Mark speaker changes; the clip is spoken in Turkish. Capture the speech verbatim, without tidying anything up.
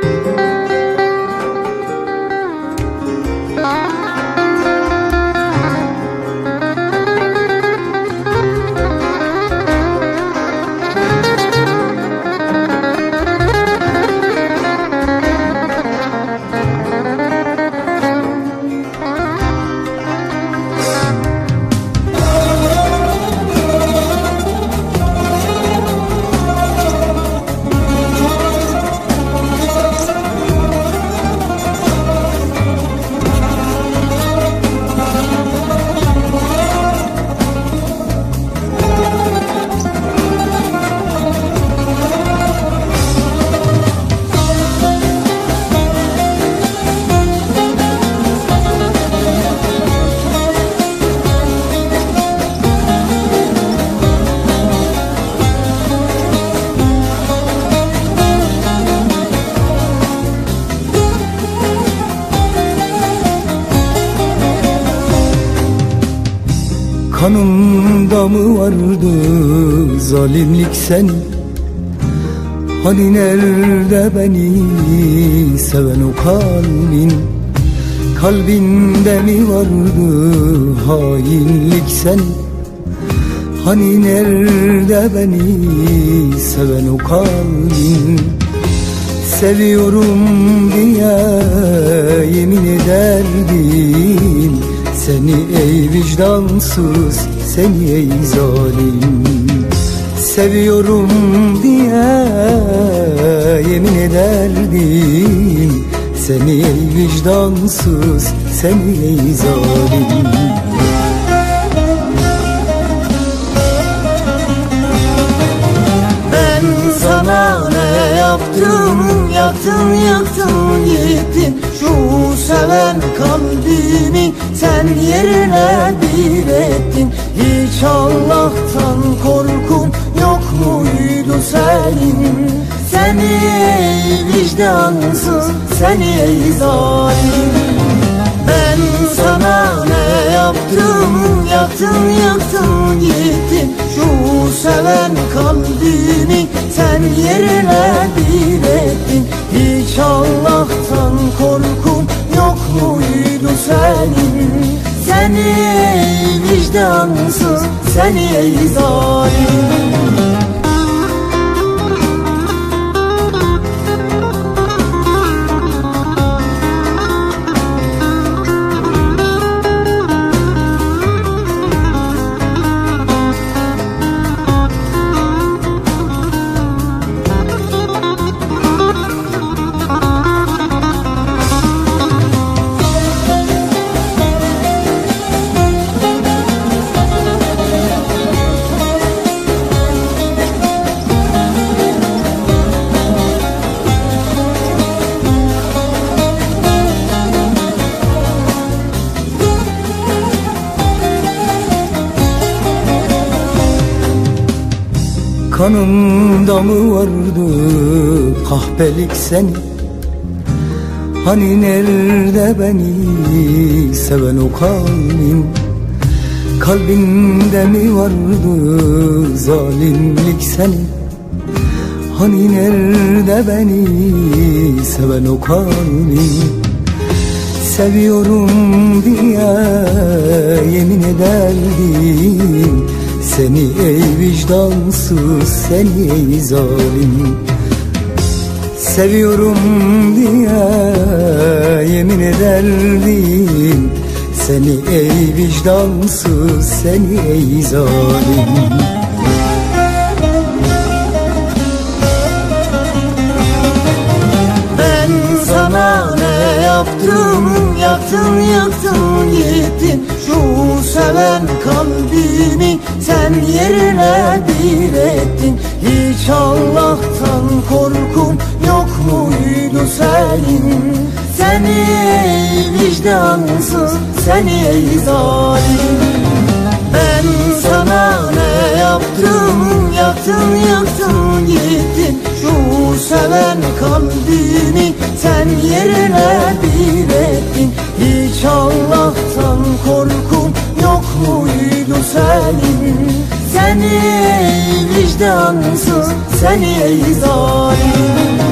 Speaker 1: Kanımda mı vardı zalimlik senin? Hani nerede beni seven o kalbin? Kalbinde mi vardı hainlik senin? Hani nerede beni seven o kalbin? Seviyorum diye yemin ederdim seni ey vicdansız, seni ey zalim. Seviyorum diye yemin ederdim seni ey vicdansız, seni ey zalim.
Speaker 2: Ben sana ne yaptım, yaktın yaktın gittin. Şu seven kalbimi sen yerine bir ettin. Hiç Allah'tan korkun yok muydu senin? Seni ey vicdansız, seni ey zalim. Ben sana ne yaptım, yaktın yaktın gittin. Şu seven kalbimi sen yerine bir ettin. Hiç Allah'tan korkun yok muydu senin? Seni ey vicdansız, seni ey zalim.
Speaker 1: Kanımda mı vardı kahpelik senin? Hani nerede beni seven o kalbin? Kalbinde mi vardı zalimlik senin? Hani nerede beni seven o kalbin? Seviyorum diye yemin ederdim seni ey vicdansız, seni ey zalim. Seviyorum diye yemin ederdim seni ey vicdansız, seni ey zalim.
Speaker 2: Ben sana ne yaptım, yaktın yaktın gittin. Şu seven kalbimi sen yerine bir ettin. Hiç Allah'tan korkun yok muydu senin? Seni ey vicdansız, seni ey zalim. Ben sana ne yaptım, yaktın yaktın gittin. Şu seven kalbimi sen yerine bir ettin. Hiç Allah'tan korkun yok muydu senin? Seni ey vicdansız, seni ey zalim.